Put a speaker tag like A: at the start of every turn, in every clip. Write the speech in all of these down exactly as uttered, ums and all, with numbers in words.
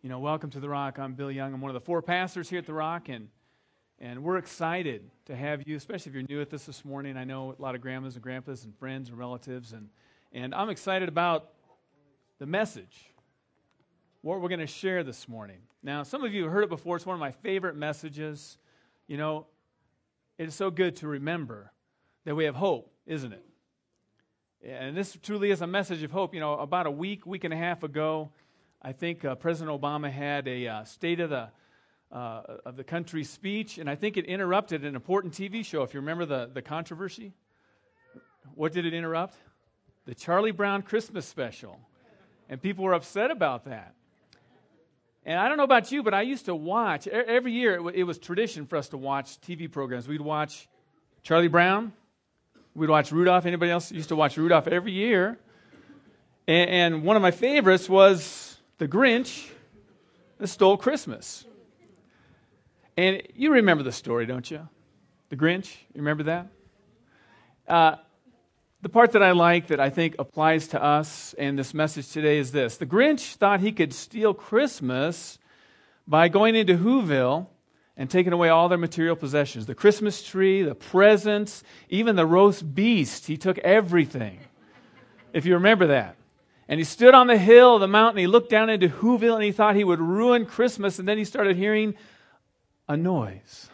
A: You know, welcome to The Rock. I'm Bill Young. I'm one of the four pastors here at The Rock, and and we're excited to have you, especially if you're new at this this morning. I know a lot of grandmas and grandpas and friends and relatives, and, and I'm excited about the message, what we're going to share this morning. Now, some of you have heard it before. It's one of my favorite messages. You know, it is so good to remember that we have hope, isn't it? And this truly is a message of hope. You know, about a week, week and a half ago, I think uh, President Obama had a uh, State of the uh, of the Country speech, and I think it interrupted an important T V show. If you remember the, the controversy, what did it interrupt? The Charlie Brown Christmas special, and people were upset about that. And I don't know about you, but I used to watch every year. It, w- it was tradition for us to watch T V programs. We'd watch Charlie Brown, we'd watch Rudolph. Anybody else used to watch Rudolph every year? And, and one of my favorites was The Grinch That Stole Christmas. And you remember the story, don't you? The Grinch, you remember that? Uh, the part that I like that I think applies to us and this message today is this. The Grinch thought he could steal Christmas by going into Whoville and taking away all their material possessions. The Christmas tree, the presents, even the roast beast. He took everything, if you remember that. And he stood on the hill of the mountain, he looked down into Whoville, and he thought he would ruin Christmas, and then he started hearing a noise.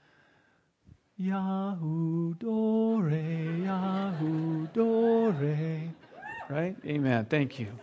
A: Yahoo, Dore, Yahoo, Dore. Right? Amen. Thank you.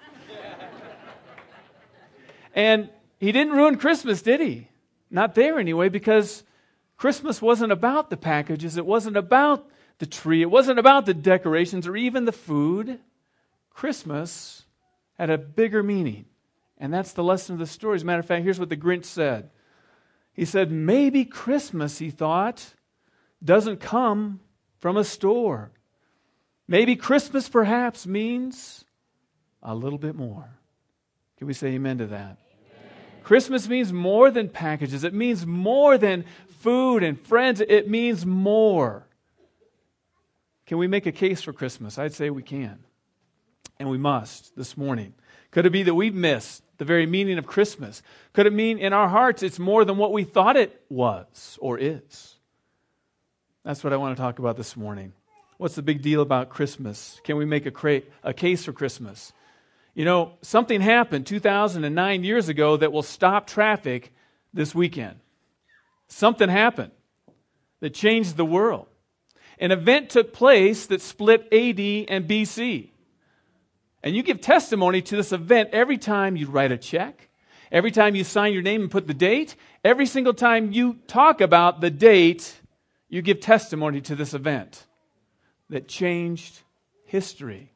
A: And he didn't ruin Christmas, did he? Not there anyway, because Christmas wasn't about the packages. It wasn't about the tree. It wasn't about the decorations or even the food. Christmas had a bigger meaning, and that's the lesson of the story. As a matter of fact, here's what the Grinch said. He said, maybe Christmas, he thought, doesn't come from a store. Maybe Christmas perhaps means a little bit more. Can we say amen to that? Amen. Christmas means more than packages. It means more than food and friends. It means more. Can we make a case for Christmas? I'd say we can. And we must this morning. Could it be that we've missed the very meaning of Christmas? Could it mean in our hearts it's more than what we thought it was or is? That's what I want to talk about this morning. What's the big deal about Christmas? Can we make a, cra- a case for Christmas? You know, something happened two thousand nine years ago that will stop traffic this weekend. Something happened that changed the world. An event took place that split A D and B C. And you give testimony to this event every time you write a check, every time you sign your name and put the date, every single time you talk about the date, you give testimony to this event that changed history.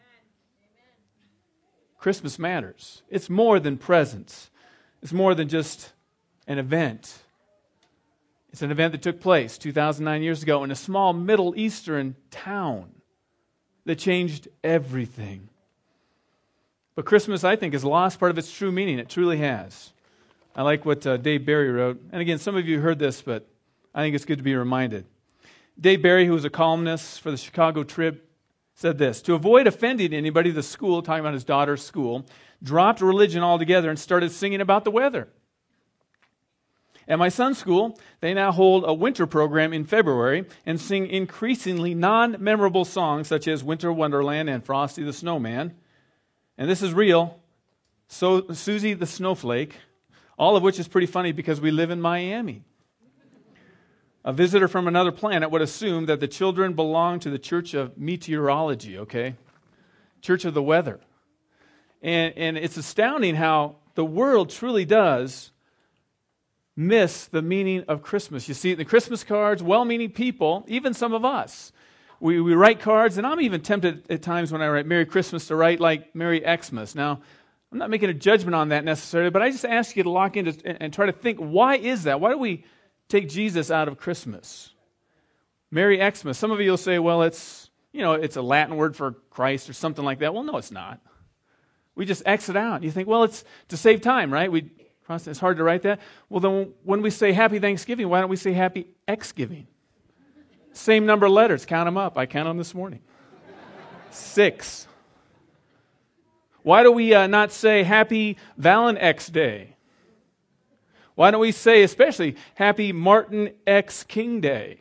A: Christmas matters. It's more than presents. It's more than just an event. It's an event that took place two thousand nine years ago in a small Middle Eastern town that changed everything. But Christmas, I think, has lost part of its true meaning. It truly has. I like what uh, Dave Barry wrote. And again, some of you heard this, but I think it's good to be reminded. Dave Barry, who was a columnist for the Chicago Trib, said this: to avoid offending anybody, the school, talking about his daughter's school, dropped religion altogether and started singing about the weather. At my son's school, they now hold a winter program in February and sing increasingly non-memorable songs such as Winter Wonderland and Frosty the Snowman. And this is real. So Susie the Snowflake, all of which is pretty funny because we live in Miami. A visitor from another planet would assume that the children belong to the Church of Meteorology, okay? Church of the Weather. And, and it's astounding how the world truly does miss the meaning of Christmas. You see, the Christmas cards, well-meaning people, even some of us, We we write cards, and I'm even tempted at times when I write Merry Christmas to write like Merry Xmas. Now, I'm not making a judgment on that necessarily, but I just ask you to lock into and, and try to think, why is that? Why do we take Jesus out of Christmas? Merry Xmas. Some of you will say, well, it's, you know, it's a Latin word for Christ or something like that. Well, no, it's not. We just X it out. You think, well, it's to save time, right? We It's hard to write that. Well, then when we say Happy Thanksgiving, why don't we say Happy Xgiving? Same number of letters. Count them up. I counted them this morning. Six. Why do we uh, not say Happy Valentine's Day? Why don't we say, especially, Happy Martin X King Day?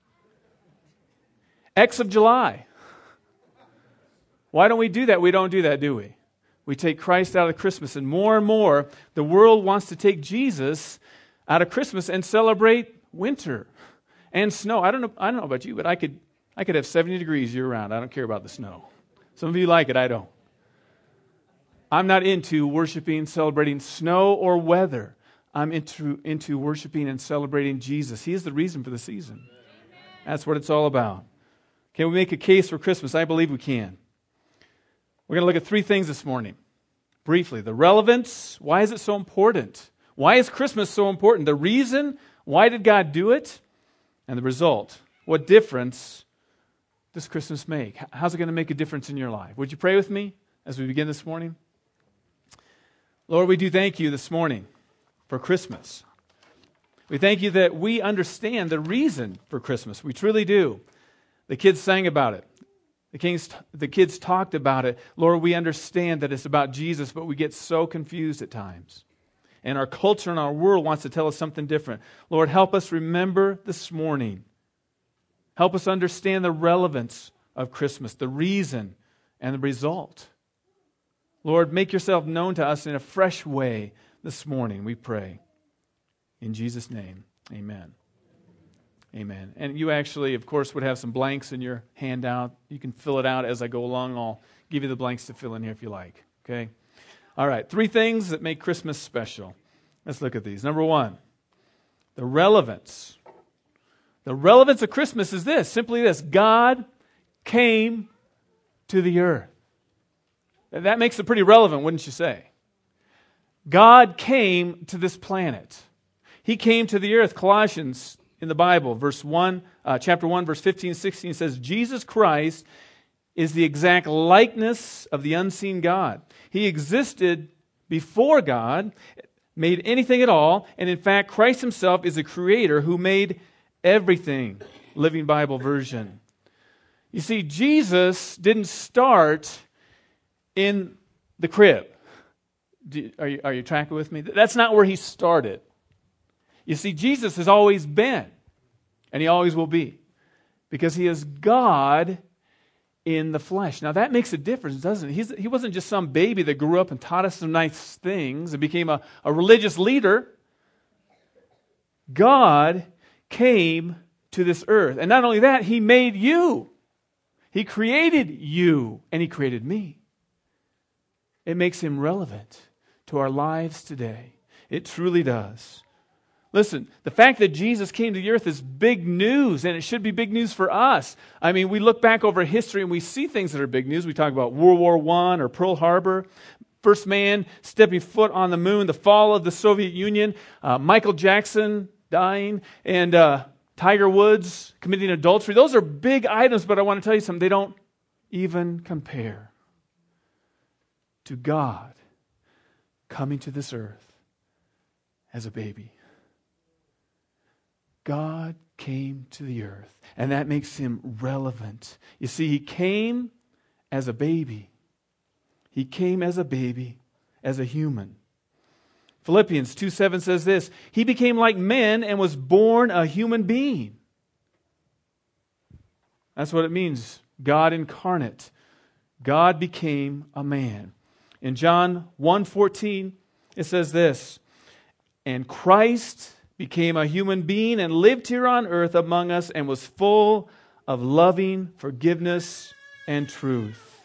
A: X of July. Why don't we do that? We don't do that, do we? We take Christ out of Christmas, and more and more, the world wants to take Jesus out of Christmas and celebrate winter and snow. I don't know. I don't know about you, but I could, I could have seventy degrees year round. I don't care about the snow. Some of you like it. I don't. I'm not into worshiping, celebrating snow or weather. I'm into into worshiping and celebrating Jesus. He is the reason for the season. That's what it's all about. Can we make a case for Christmas? I believe we can. We're going to look at three things this morning, briefly. The relevance, why is it so important? Why is Christmas so important? The reason, why did God do it? And the result, what difference does Christmas make? How's it going to make a difference in your life? Would you pray with me as we begin this morning? Lord, we do thank you this morning for Christmas. We thank you that we understand the reason for Christmas. We truly do. The kids sang about it. The, kings, the kids talked about it. Lord, we understand that it's about Jesus, but we get so confused at times. And our culture and our world wants to tell us something different. Lord, help us remember this morning. Help us understand the relevance of Christmas, the reason and the result. Lord, make yourself known to us in a fresh way this morning, we pray. In Jesus' name, amen. Amen. And you actually, of course, would have some blanks in your handout. You can fill it out as I go along. I'll give you the blanks to fill in here if you like. Okay? All right. Three things that make Christmas special. Let's look at these. Number one, the relevance. The relevance of Christmas is this, simply this. God came to the earth. That makes it pretty relevant, wouldn't you say? God came to this planet. He came to the earth. Colossians in the Bible, verse one, uh, chapter one, verse fifteen, sixteen says, Jesus Christ is the exact likeness of the unseen God. He existed before God, made anything at all, and in fact, Christ himself is the creator who made everything. Living Bible version. You see, Jesus didn't start in the crib. Do, are you, are you tracking with me? That's not where he started. You see, Jesus has always been, and he always will be, because he is God in the flesh. Now that makes a difference, doesn't it? He's, he wasn't just some baby that grew up and taught us some nice things and became a, a religious leader. God came to this earth. And not only that, he made you. He created you, and he created me. It makes him relevant to our lives today. It truly does. Listen, the fact that Jesus came to the earth is big news, and it should be big news for us. I mean, we look back over history and we see things that are big news. We talk about World War One or Pearl Harbor, first man stepping foot on the moon, the fall of the Soviet Union, uh, Michael Jackson dying, and uh, Tiger Woods committing adultery. Those are big items, but I want to tell you something. They don't even compare to God coming to this earth as a baby. God came to the earth, and that makes him relevant. You see, he came as a baby. He came as a baby, as a human. Philippians two seven says this, he became like men and was born a human being. That's what it means, God incarnate. God became a man. In John one fourteen, it says this, and Christ became a human being and lived here on earth among us and was full of loving forgiveness and truth.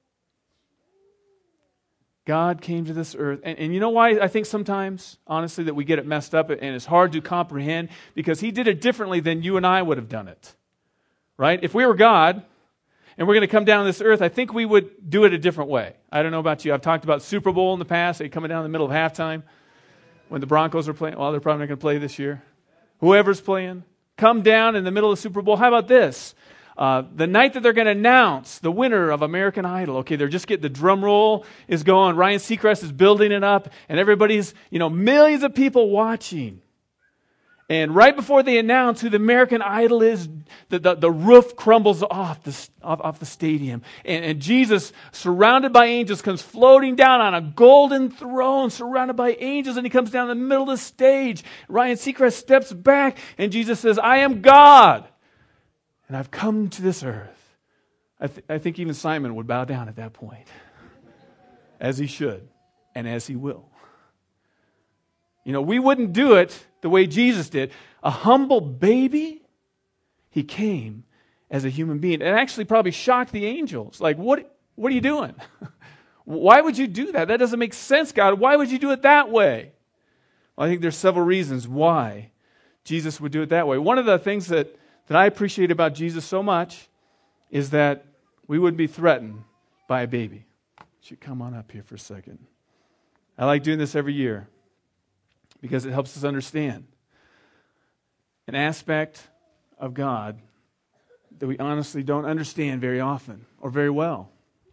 A: God came to this earth. And, and you know why I think sometimes, honestly, that we get it messed up and it's hard to comprehend? Because he did it differently than you and I would have done it. Right? If we were God and we're going to come down to this earth, I think we would do it a different way. I don't know about you. I've talked about Super Bowl in the past. They coming down in the middle of halftime. When the Broncos are playing, well, they're probably not going to play this year. Whoever's playing, come down in the middle of the Super Bowl. How about this? Uh, the night that they're going to announce the winner of American Idol, okay, they're just getting the drum roll is going. Ryan Seacrest is building it up, and everybody's, you know, millions of people watching. And right before they announce who the American Idol is, the, the, the roof crumbles off the, off, off the stadium. And, and Jesus, surrounded by angels, comes floating down on a golden throne, surrounded by angels, and he comes down the middle of the stage. Ryan Seacrest steps back, and Jesus says, I am God, and I've come to this earth. I, th- I think even Simon would bow down at that point, as he should, and as he will. You know, we wouldn't do it the way Jesus did. A humble baby, he came as a human being. It actually probably shocked the angels. Like, what, what are you doing? Why would you do that? That doesn't make sense, God. Why would you do it that way? Well, I think there's several reasons why Jesus would do it that way. One of the things that, that I appreciate about Jesus so much is that we wouldn't be threatened by a baby. You come on up here for a second. I like doing this every year, because it helps us understand an aspect of God that we honestly don't understand very often or very well.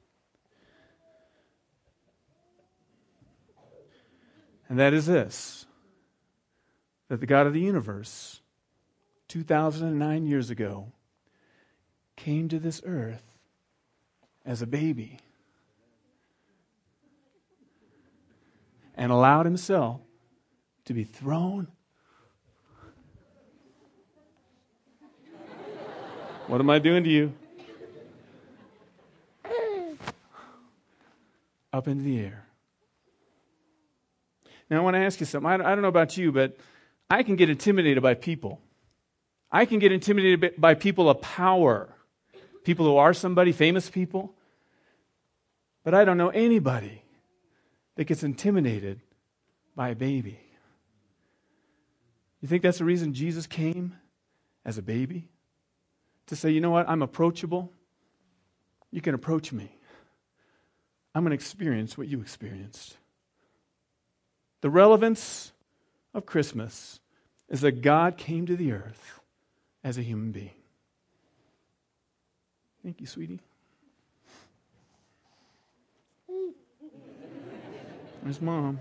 A: And that is this, that the God of the universe, two thousand nine years ago, came to this earth as a baby and allowed himself to be thrown. What am I doing to you? Up into the air. Now I want to ask you something. I don't know about you, but I can get intimidated by people. I can get intimidated by people of power. People who are somebody, famous people. But I don't know anybody that gets intimidated by a baby. You think that's the reason Jesus came as a baby? To say, you know what, I'm approachable. You can approach me. I'm going to experience what you experienced. The relevance of Christmas is that God came to the earth as a human being. Thank you, sweetie. There's Mom.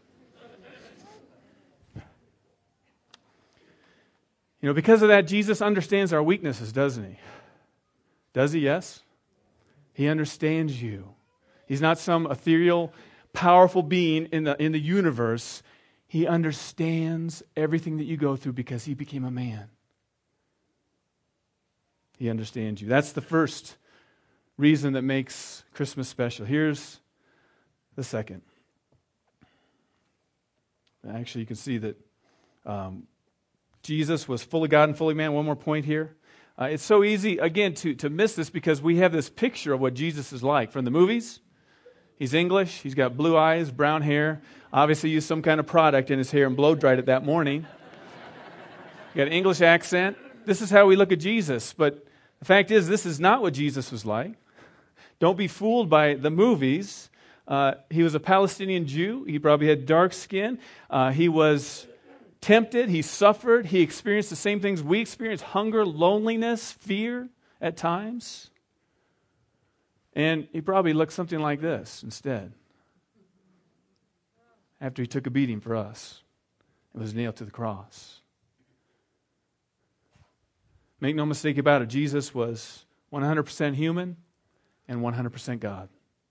A: You know, because of that, Jesus understands our weaknesses, doesn't he? Does he? Yes. He understands you. He's not some ethereal, powerful being in the in the universe. He understands everything that you go through because he became a man. He understands you. That's the first reason that makes Christmas special. Here's the second. Actually, you can see that um, Jesus was fully God and fully man. One more point here. Uh, it's so easy, again, to, to miss this because we have this picture of what Jesus is like from the movies. He's English. He's got blue eyes, brown hair. Obviously used some kind of product in his hair and blow-dried it that morning. Got an English accent. This is how we look at Jesus. But the fact is, this is not what Jesus was like. Don't be fooled by the movies. Uh, he was a Palestinian Jew. He probably had dark skin. Uh, he was tempted. He suffered. He experienced the same things we experience: hunger, loneliness, fear at times. And he probably looked something like this instead. After he took a beating for us, it was nailed to the cross. Make no mistake about it, Jesus was one hundred percent human and one hundred percent God.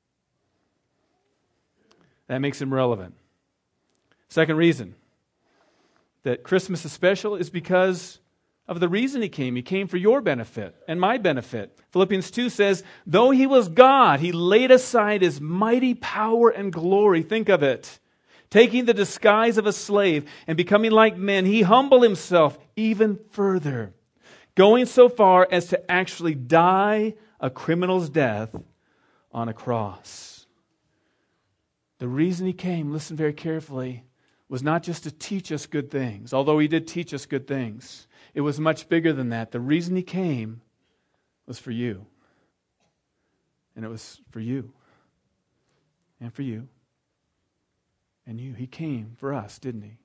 A: That makes him relevant. Second reason that Christmas is special is because of the reason he came. He came for your benefit and my benefit. Philippians two says, though he was God, he laid aside his mighty power and glory. Think of it. Taking the disguise of a slave and becoming like men, he humbled himself even further, going so far as to actually die a criminal's death on a cross. The reason he came, listen very carefully, was not just to teach us good things, although he did teach us good things. It was much bigger than that. The reason he came was for you. And it was for you. And for you. And you. He came for us, didn't he?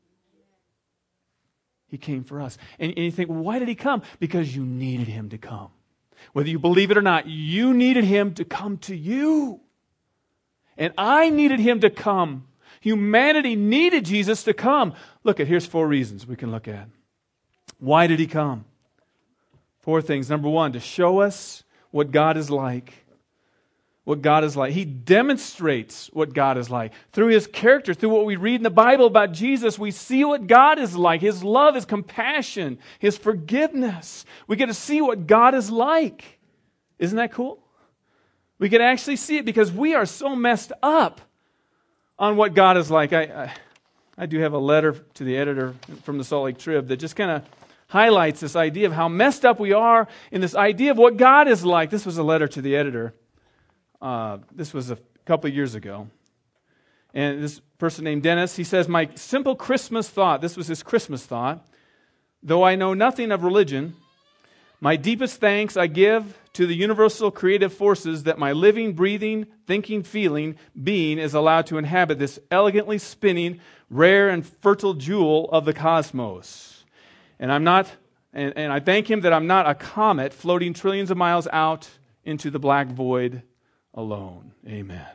A: He came for us. And, and you think, well, why did he come? Because you needed him to come. Whether you believe it or not, you needed him to come to you. And I needed him to come. Humanity needed Jesus to come. Look at, here's four reasons we can look at. Why did he come? Four things. Number one, to show us what God is like. What God is like. He demonstrates what God is like. Through His character, through what we read in the Bible about Jesus, we see what God is like. His love, His compassion, His forgiveness. We get to see what God is like. Isn't that cool? We can actually see it because we are so messed up on what God is like. I, I, I do have a letter to the editor from the Salt Lake Trib that just kind of highlights this idea of how messed up we are in this idea of what God is like. This was a letter to the editor. Uh, this was a couple of years ago. And this person named Dennis, he says, my simple Christmas thought, this was his Christmas thought, though I know nothing of religion, my deepest thanks I give to the universal creative forces that my living, breathing, thinking, feeling being is allowed to inhabit this elegantly spinning, rare and fertile jewel of the cosmos. And I'm not, and, and I thank Him that I'm not a comet floating trillions of miles out into the black void alone. Amen.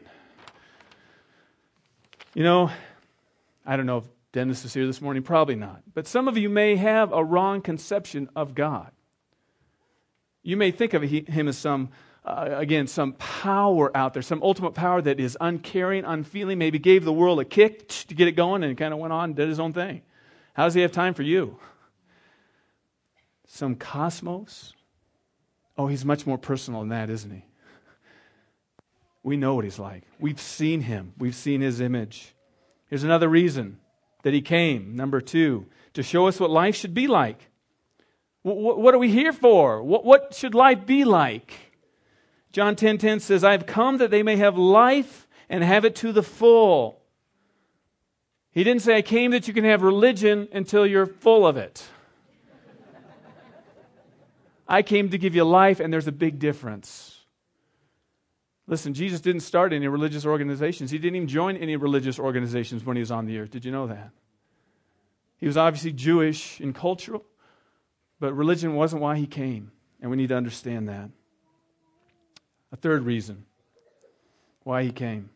A: You know, I don't know if Dennis is here this morning, probably not. But some of you may have a wrong conception of God. You may think of Him as some, uh, again, some power out there, some ultimate power that is uncaring, unfeeling, maybe gave the world a kick to get it going and kind of went on and did His own thing. How does He have time for you? Some cosmos? Oh, He's much more personal than that, isn't He? We know what He's like. We've seen Him. We've seen His image. Here's another reason that He came. Number two, to show us what life should be like. What are we here for? What should life be like? John ten ten says, I have come that they may have life and have it to the full. He didn't say, I came that you can have religion until you're full of it. I came to give you life, and there's a big difference. Listen, Jesus didn't start any religious organizations. He didn't even join any religious organizations when He was on the earth. Did you know that? He was obviously Jewish and cultural. But religion wasn't why He came, and we need to understand that. A third reason why He came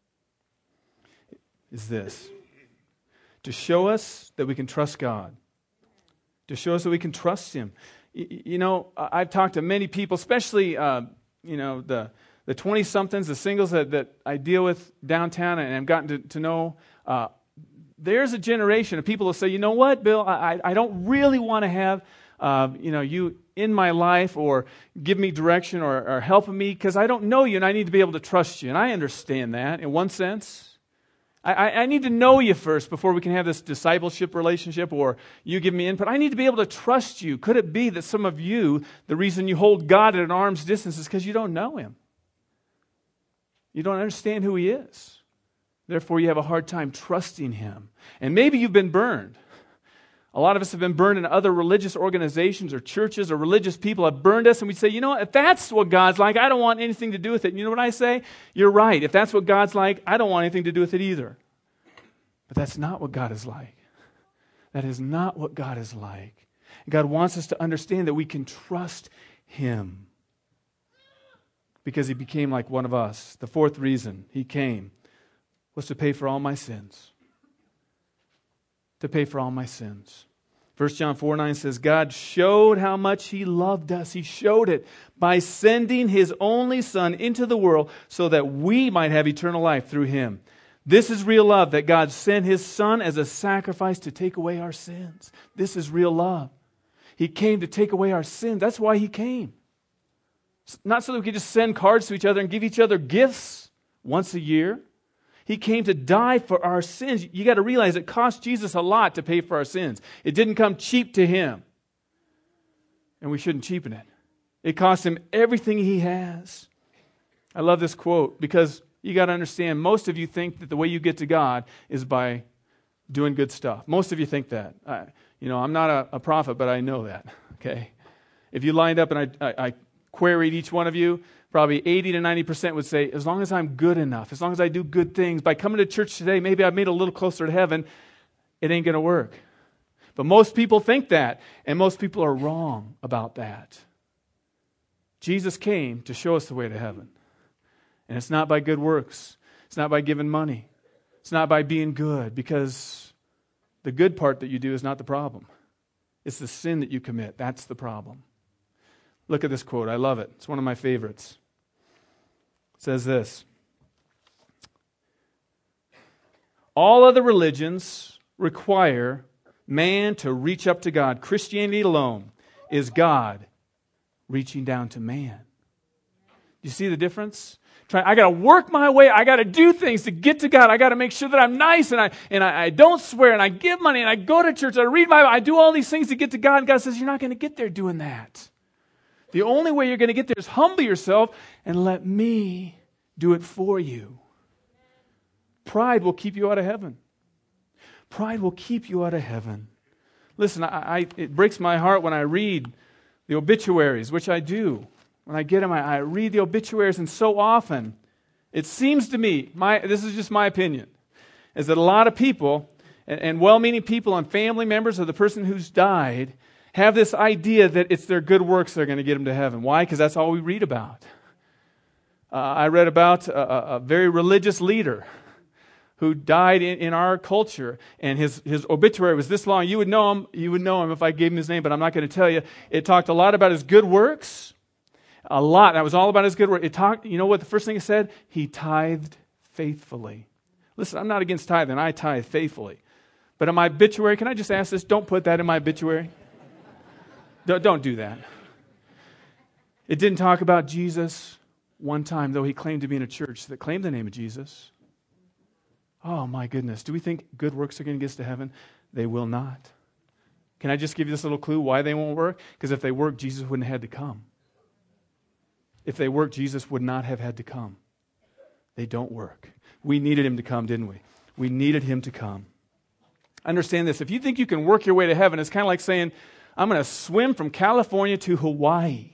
A: is this: to show us that we can trust God, to show us that we can trust Him. You know, I've talked to many people, especially, uh, you know, the the twenty-somethings, the singles that, that I deal with downtown and I've gotten to, to know. Uh, there's a generation of people who say, you know what, Bill, I, I don't really want to have Uh, you know, you in my life or give me direction or, or helping me because I don't know you and I need to be able to trust you. And I understand that in one sense. I, I, I need to know you first before we can have this discipleship relationship or you give me input. I need to be able to trust you. Could it be that some of you, the reason you hold God at an arm's distance is because you don't know Him? You don't understand who He is. Therefore, you have a hard time trusting Him. And maybe you've been burned. A lot of us have been burned in other religious organizations or churches or religious people have burned us and we say, you know what, if that's what God's like, I don't want anything to do with it. And you know what I say? You're right. If that's what God's like, I don't want anything to do with it either. But that's not what God is like. That is not what God is like. And God wants us to understand that we can trust Him because He became like one of us. The fourth reason He came was to pay for all my sins. To pay for all my sins. First John four nine says, God showed how much He loved us. He showed it by sending His only Son into the world so that we might have eternal life through Him. This is real love, that God sent His Son as a sacrifice to take away our sins. This is real love. He came to take away our sins. That's why He came. Not so that we could just send cards to each other and give each other gifts once a year. He came to die for our sins. You got to realize it cost Jesus a lot to pay for our sins. It didn't come cheap to Him. And we shouldn't cheapen it. It cost Him everything He has. I love this quote because you got to understand, most of you think that the way you get to God is by doing good stuff. Most of you think that. I, you know, I'm not a, a prophet, but I know that. Okay? If you lined up and I, I, I queried each one of you, probably eighty to ninety percent would say, as long as I'm good enough, as long as I do good things, by coming to church today, maybe I've made it a little closer to heaven, it ain't going to work. But most people think that, and most people are wrong about that. Jesus came to show us the way to heaven. And it's not by good works. It's not by giving money. It's not by being good, because the good part that you do is not the problem. It's the sin that you commit. That's the problem. Look at this quote. I love it. It's one of my favorites. It says this: all other religions require man to reach up to God. Christianity alone is God reaching down to man. You see the difference? Try, I got to work my way. I got to do things to get to God. I got to make sure that I'm nice, and I and I, I don't swear, and I give money, and I go to church. I read my Bible. I do all these things to get to God. And God says, you're not going to get there doing that. The only way you're going to get there is humble yourself and let me do it for you. Pride will keep you out of heaven. Pride will keep you out of heaven. Listen, I, I, it breaks my heart when I read the obituaries, which I do. When I get them, I, I read the obituaries, and so often, it seems to me, my this is just my opinion, is that a lot of people, and, and well-meaning people and family members of the person who's died, have this idea that it's their good works that are going to get them to heaven. Why? Because that's all we read about. Uh, I read about a, a very religious leader who died in, in our culture, and his, his obituary was this long. You would know him. You would know him if I gave him his name, but I'm not going to tell you. It talked a lot about his good works, a lot. That was all about his good work. It talked. You know what the first thing it said? He tithed faithfully. Listen, I'm not against tithing. I tithe faithfully. But in my obituary, can I just ask this? Don't put that in my obituary. don't, don't do that. It didn't talk about Jesus one time, though he claimed to be in a church that claimed the name of Jesus. Oh my goodness. Do we think good works are going to get us to heaven? They will not. Can I just give you this little clue why they won't work? Because if they work, Jesus wouldn't have had to come. If they worked, Jesus would not have had to come. They don't work. We needed him to come, didn't we? We needed him to come. Understand this. If you think you can work your way to heaven, it's kind of like saying, I'm going to swim from California to Hawaii.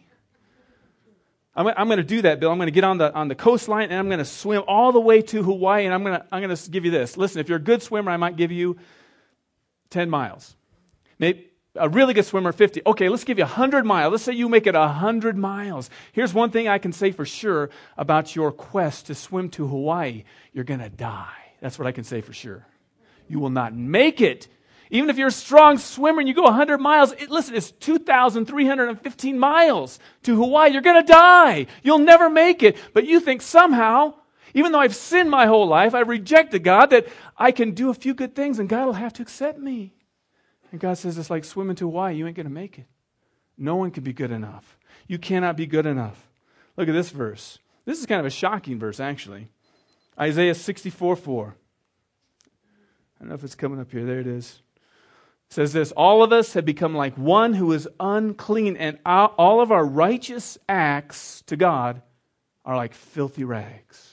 A: I'm, I'm going to do that, Bill. I'm going to get on the on the coastline, and I'm going to swim all the way to Hawaii, and I'm going to I'm going to give you this. Listen, if you're a good swimmer, I might give you ten miles. Maybe a really good swimmer, fifty. Okay, let's give you one hundred miles. Let's say you make it one hundred miles. Here's one thing I can say for sure about your quest to swim to Hawaii. You're going to die. That's what I can say for sure. You will not make it. Even if you're a strong swimmer and you go one hundred miles, it, listen, it's two thousand three hundred fifteen miles to Hawaii. You're going to die. You'll never make it. But you think somehow, even though I've sinned my whole life, I've rejected God, that I can do a few good things and God will have to accept me. And God says, it's like swimming to Hawaii. You ain't going to make it. No one can be good enough. You cannot be good enough. Look at this verse. This is kind of a shocking verse, actually. Isaiah sixty-four four. I don't know if it's coming up here. There it is. It says this: all of us have become like one who is unclean, and all of our righteous acts to God are like filthy rags.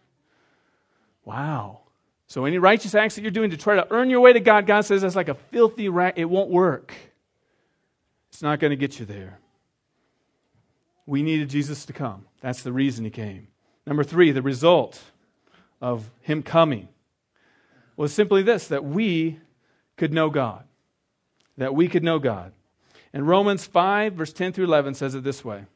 A: Wow. So any righteous acts that you're doing to try to earn your way to God, God says that's like a filthy rag. It won't work. It's not going to get you there. We needed Jesus to come. That's the reason he came. Number three, the result of him coming was simply this, that we could know God. That we could know God. And Romans five, verse ten through eleven says it this way.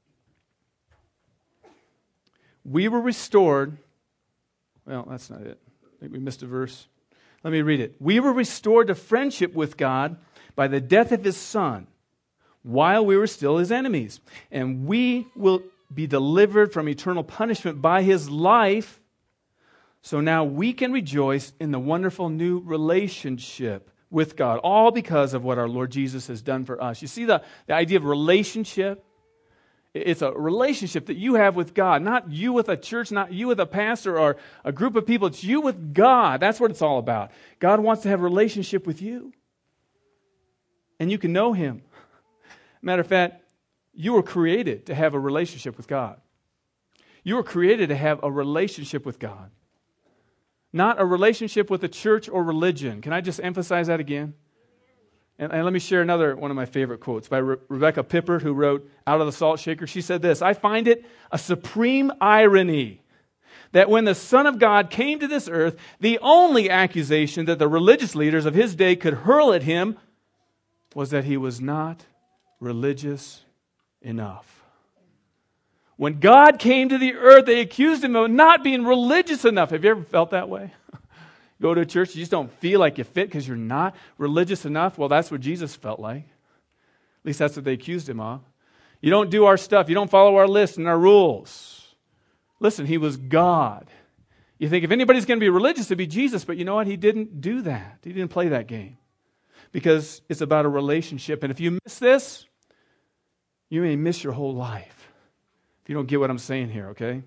A: We were restored. Well, that's not it. I think we missed a verse. Let me read it. We were restored to friendship with God by the death of his Son, while we were still his enemies. And we will be delivered from eternal punishment by his life. So now we can rejoice in the wonderful new relationship with God, all because of what our Lord Jesus has done for us. You see the, the idea of relationship? It's a relationship that you have with God, not you with a church, not you with a pastor or a group of people. It's you with God. That's what it's all about. God wants to have a relationship with you. And you can know him. Matter of fact, you were created to have a relationship with God. You were created to have a relationship with God. Not a relationship with a church or religion. Can I just emphasize that again? And, and let me share another one of my favorite quotes by Re- Rebecca Pippert, who wrote Out of the Salt Shaker. She said this: I find it a supreme irony that when the Son of God came to this earth, the only accusation that the religious leaders of his day could hurl at him was that he was not religious enough. When God came to the earth, they accused him of not being religious enough. Have you ever felt that way? go to a church, you just don't feel like you fit because you're not religious enough. Well, that's what Jesus felt like. At least that's what they accused him of. You don't do our stuff. You don't follow our list and our rules. Listen, he was God. You think if anybody's going to be religious, it'd be Jesus. But you know what? He didn't do that. He didn't play that game. Because it's about a relationship. And if you miss this, you may miss your whole life. If you don't get what I'm saying here, okay?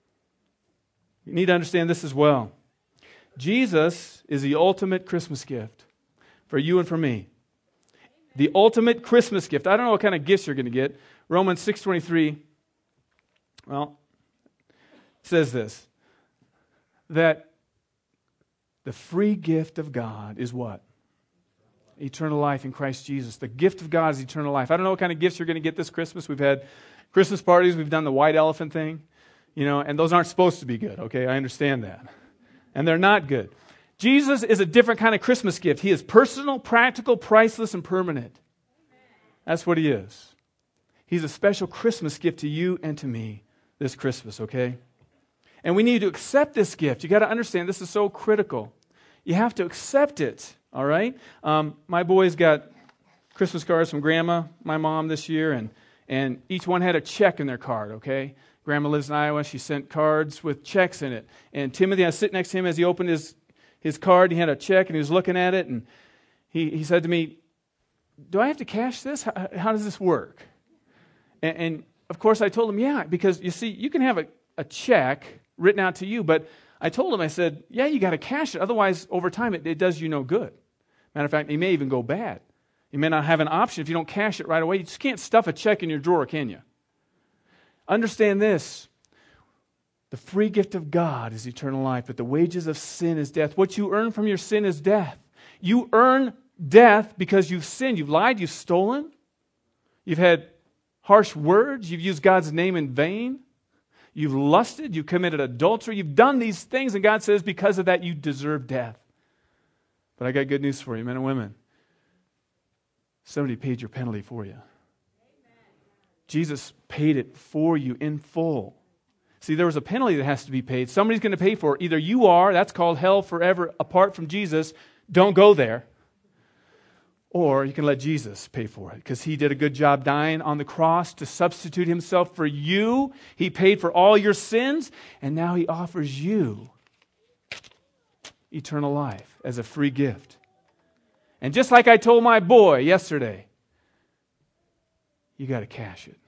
A: You need to understand this as well. Jesus is the ultimate Christmas gift for you and for me. The ultimate Christmas gift. I don't know what kind of gifts you're going to get. Romans six twenty-three, well, says this, that the free gift of God is what? Eternal life in Christ Jesus. The gift of God is eternal life. I don't know what kind of gifts you're going to get this Christmas. We've had Christmas parties. We've done the white elephant thing, you know, and those aren't supposed to be good, okay? I understand that. And they're not good. Jesus is a different kind of Christmas gift. He is personal, practical, priceless, and permanent. That's what he is. He's a special Christmas gift to you and to me this Christmas, okay? And we need to accept this gift. You got to understand, this is so critical. You have to accept it, all right? Um, my boys got Christmas cards from Grandma, my mom, this year, and, and each one had a check in their card, okay? Grandma lives in Iowa. She sent cards with checks in it. And Timothy, I was sitting next to him as he opened his, his card. He had a check, and he was looking at it, and he, he said to me, do I have to cash this? How, how does this work? And, and, of course, I told him, yeah, because, you see, you can have a, a check written out to you, but I told him, I said, yeah, you got to cash it. Otherwise, over time, it, it does you no good. Matter of fact, it may even go bad. You may not have an option if you don't cash it right away. You just can't stuff a check in your drawer, can you? Understand this. The free gift of God is eternal life, but the wages of sin is death. What you earn from your sin is death. You earn death because you've sinned. You've lied. You've stolen. You've had harsh words. You've used God's name in vain. You've lusted. You've committed adultery. You've done these things, and God says because of that you deserve death. But I got good news for you, men and women. Somebody paid your penalty for you. Jesus paid it for you in full. See, there was a penalty that has to be paid. Somebody's going to pay for it. Either you are, that's called hell forever apart from Jesus. Don't go there. Or you can let Jesus pay for it because he did a good job dying on the cross to substitute himself for you. He paid for all your sins, and now he offers you eternal life as a free gift. And just like I told my boy yesterday, you got to cash it.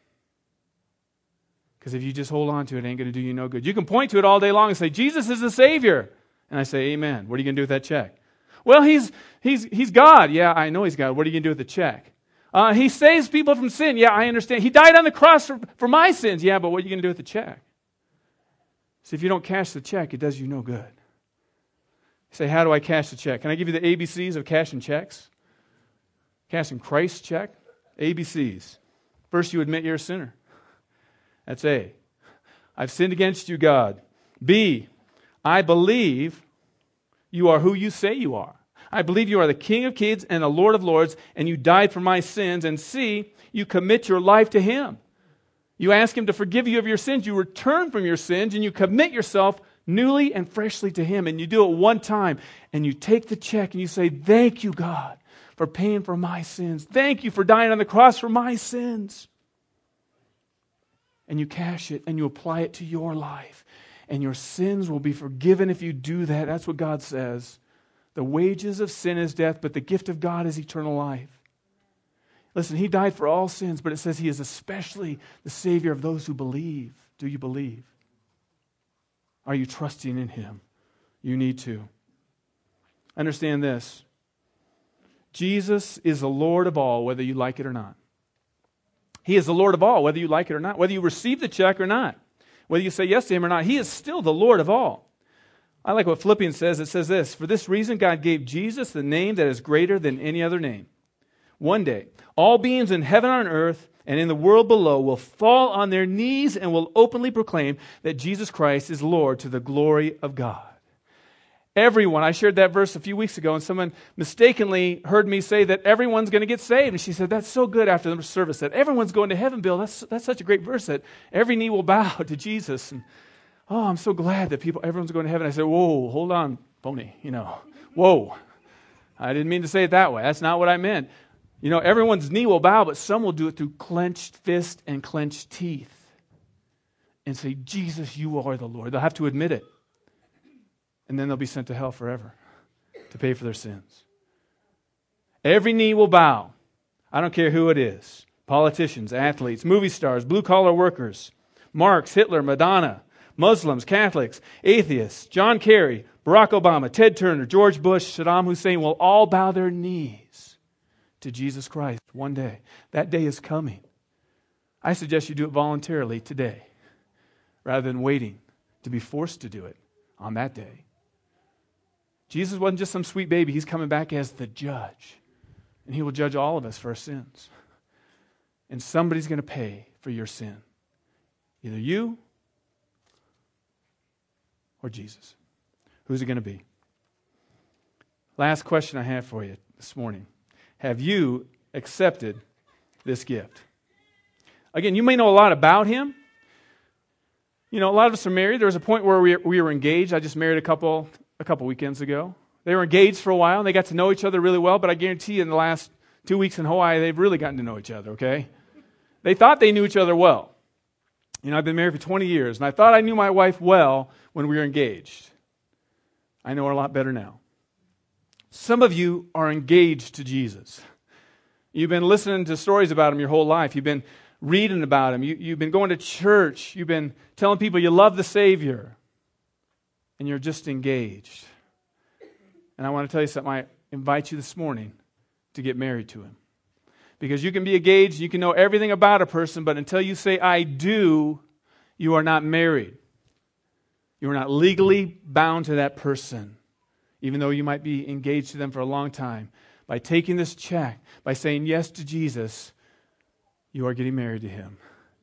A: Because if you just hold on to it, it ain't going to do you no good. You can point to it all day long and say, Jesus is the Savior. And I say, amen. What are you going to do with that check? Well, he's he's he's God. Yeah, I know he's God. What are you going to do with the check? Uh, he saves people from sin. Yeah, I understand. He died on the cross for, for my sins. Yeah, but what are you going to do with the check? See, if you don't cash the check, it does you no good. You say, how do I cash the check? Can I give you the A B Cs of cashing checks? Cashing Christ's check? A B Cs. First, you admit you're a sinner. That's A. I've sinned against you, God. B. I believe you are who you say you are. I believe you are the King of Kings and the Lord of Lords, and you died for my sins. And C. You commit your life to Him. You ask Him to forgive you of your sins. You return from your sins, and you commit yourself newly and freshly to Him. And you do it one time, and you take the check, and you say, thank you, God, for paying for my sins. Thank you for dying on the cross for my sins. And you cash it, and you apply it to your life. And your sins will be forgiven if you do that. That's what God says. The wages of sin is death, but the gift of God is eternal life. Listen, He died for all sins, but it says He is especially the Savior of those who believe. Do you believe? Are you trusting in Him? You need to. Understand this. Jesus is the Lord of all, whether you like it or not. He is the Lord of all, whether you like it or not, whether you receive the check or not, whether you say yes to Him or not. He is still the Lord of all. I like what Philippians says. It says this, for this reason God gave Jesus the name that is greater than any other name. One day, all beings in heaven and on earth and in the world below will fall on their knees and will openly proclaim that Jesus Christ is Lord to the glory of God. Everyone, I shared that verse a few weeks ago, and someone mistakenly heard me say that everyone's going to get saved. And she said, that's so good after the service, that everyone's going to heaven, Bill. That's, that's such a great verse that every knee will bow to Jesus. And oh, I'm so glad that people, everyone's going to heaven. I said, whoa, hold on. phony, you know. Whoa. I didn't mean to say it that way. That's not what I meant. You know, everyone's knee will bow, but some will do it through clenched fist and clenched teeth and say, Jesus, you are the Lord. They'll have to admit it. And then they'll be sent to hell forever to pay for their sins. Every knee will bow. I don't care who it is. Politicians, athletes, movie stars, blue-collar workers, Marx, Hitler, Madonna, Muslims, Catholics, atheists, John Kerry, Barack Obama, Ted Turner, George Bush, Saddam Hussein will all bow their knees to Jesus Christ one day. That day is coming. I suggest you do it voluntarily today rather than waiting to be forced to do it on that day. Jesus wasn't just some sweet baby. He's coming back as the judge. And He will judge all of us for our sins. And somebody's going to pay for your sin. Either you or Jesus. Who's it going to be? Last question I have for you this morning. Have you accepted this gift? Again, you may know a lot about Him. You know, a lot of us are married. There was a point where we, we were engaged. I just married a couple a couple weekends ago. They were engaged for a while, and they got to know each other really well, but I guarantee you in the last two weeks in Hawaii, they've really gotten to know each other, okay? They thought they knew each other well. You know, I've been married for twenty years, and I thought I knew my wife well when we were engaged. I know her a lot better now. Some of you are engaged to Jesus. You've been listening to stories about Him your whole life. You've been reading about Him. You, you've been going to church. You've been telling people you love the Savior. And you're just engaged. And I want to tell you something. I invite you this morning to get married to Him. Because you can be engaged, you can know everything about a person, but until you say, I do, you are not married. You are not legally bound to that person, even though you might be engaged to them for a long time. By taking this check, by saying yes to Jesus, you are getting married to Him.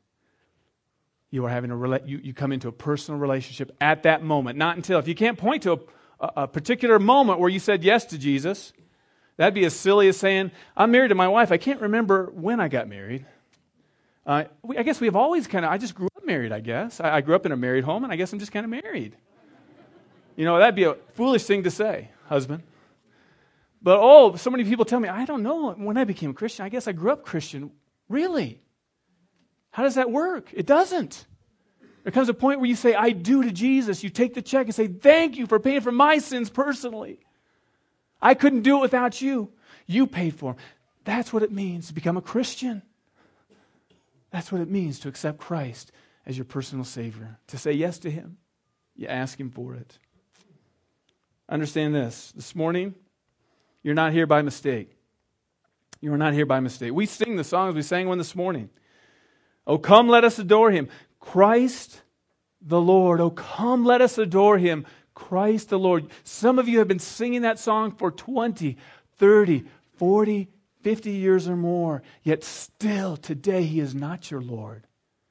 A: You are having a rela- you, you come into a personal relationship at that moment, not until. If you can't point to a, a, a particular moment where you said yes to Jesus, that'd be as silly as saying, I'm married to my wife. I can't remember when I got married. Uh, we, I guess we have always kind of, I just grew up married, I guess. I, I grew up in a married home, and I guess I'm just kind of married. You know, that'd be a foolish thing to say, husband. But, oh, so many people tell me, I don't know, when I became a Christian, I guess I grew up Christian. Really? How does that work? It doesn't. There comes a point where you say, I do to Jesus. You take the check and say, thank you for paying for my sins personally. I couldn't do it without you. You paid for them. That's what it means to become a Christian. That's what it means to accept Christ as your personal Savior. To say yes to Him. You ask Him for it. Understand this. This morning, you're not here by mistake. You are not here by mistake. We sing the songs. We sang one this morning. Oh, come, let us adore Him. Christ the Lord. Oh, come, let us adore Him. Christ the Lord. Some of you have been singing that song for twenty, thirty, forty, fifty years or more. Yet still today He is not your Lord.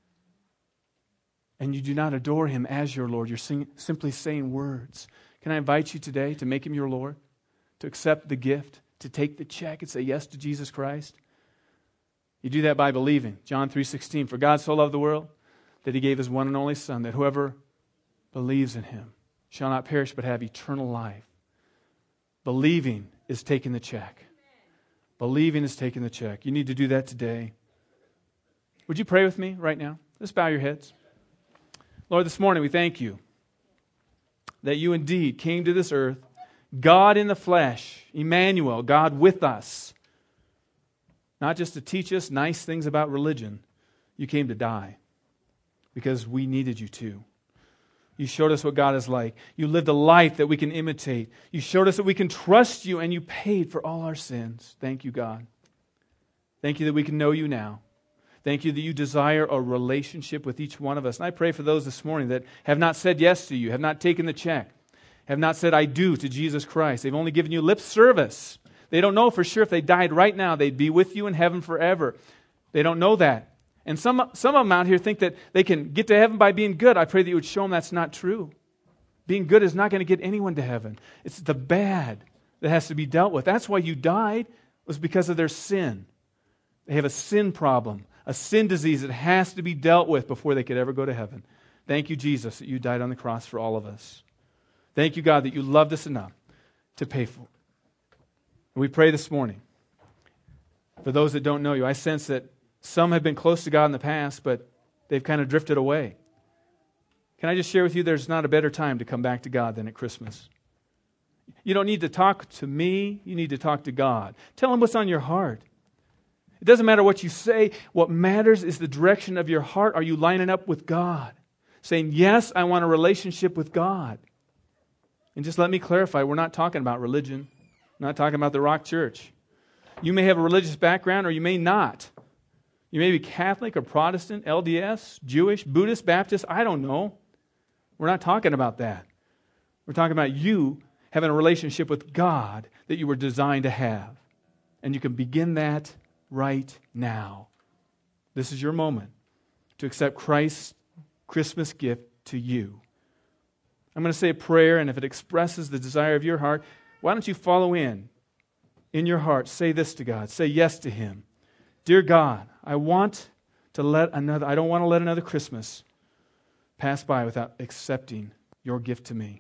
A: And you do not adore Him as your Lord. You're sing, simply saying words. Can I invite you today to make Him your Lord? To accept the gift? To take the check and say yes to Jesus Christ? You do that by believing. John three sixteen, for God so loved the world that He gave His one and only Son, that whoever believes in Him shall not perish but have eternal life. Believing is taking the check. Believing is taking the check. You need to do that today. Would you pray with me right now? Let's bow your heads. Lord, this morning we thank You that You indeed came to this earth, God in the flesh, Emmanuel, God with us. Not just to teach us nice things about religion. You came to die because we needed You to. You showed us what God is like. You lived a life that we can imitate. You showed us that we can trust You, and You paid for all our sins. Thank You, God. Thank You that we can know You now. Thank You that You desire a relationship with each one of us. And I pray for those this morning that have not said yes to You, have not taken the check, have not said I do to Jesus Christ. They've only given You lip service. They don't know for sure if they died right now, they'd be with You in heaven forever. They don't know that. And some, some of them out here think that they can get to heaven by being good. I pray that You would show them that's not true. Being good is not going to get anyone to heaven. It's the bad that has to be dealt with. That's why You died, was because of their sin. They have a sin problem, a sin disease that has to be dealt with before they could ever go to heaven. Thank You, Jesus, that You died on the cross for all of us. Thank you, God, that you loved us enough to pay for it. And we pray this morning, for those that don't know you, I sense that some have been close to God in the past, but they've kind of drifted away. Can I just share with you, there's not a better time to come back to God than at Christmas. You don't need to talk to me. You need to talk to God. Tell Him what's on your heart. It doesn't matter what you say. What matters is the direction of your heart. Are you lining up with God? Saying, yes, I want a relationship with God. And just let me clarify, we're not talking about religion. We're not talking about the Rock Church. You may have a religious background or you may not. You may be Catholic or Protestant, L D S, Jewish, Buddhist, Baptist, I don't know. We're not talking about that. We're talking about you having a relationship with God that you were designed to have. And you can begin that right now. This is your moment to accept Christ's Christmas gift to you. I'm going to say a prayer, and if it expresses the desire of your heart, why don't you follow in? In your heart, say this to God. Say yes to Him. Dear God, I want to let another, I don't want to let another Christmas pass by without accepting your gift to me.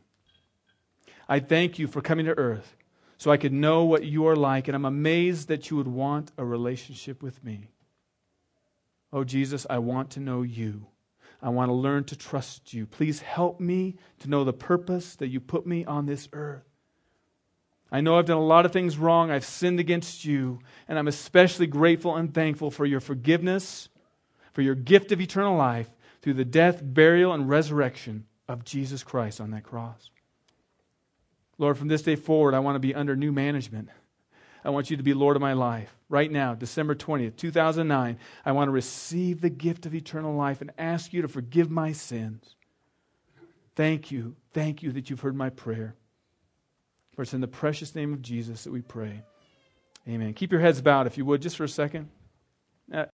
A: I thank you for coming to earth so I could know what you are like, and I'm amazed that you would want a relationship with me. Oh, Jesus, I want to know you. I want to learn to trust you. Please help me to know the purpose that you put me on this earth. I know I've done a lot of things wrong. I've sinned against you, and I'm especially grateful and thankful for your forgiveness, for your gift of eternal life through the death, burial, and resurrection of Jesus Christ on that cross. Lord, from this day forward, I want to be under new management. I want you to be Lord of my life. Right now, December twentieth, two thousand nine, I want to receive the gift of eternal life and ask you to forgive my sins. Thank you. Thank you that you've heard my prayer. For it's in the precious name of Jesus that we pray. Amen. Keep your heads bowed, if you would, just for a second. Uh,